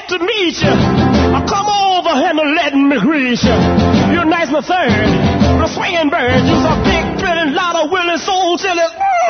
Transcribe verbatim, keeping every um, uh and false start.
to meet you. Uh, come over and let me greet you. You're nice and third, the swinging bird. You're a big, pretty, lot of willing soul till it.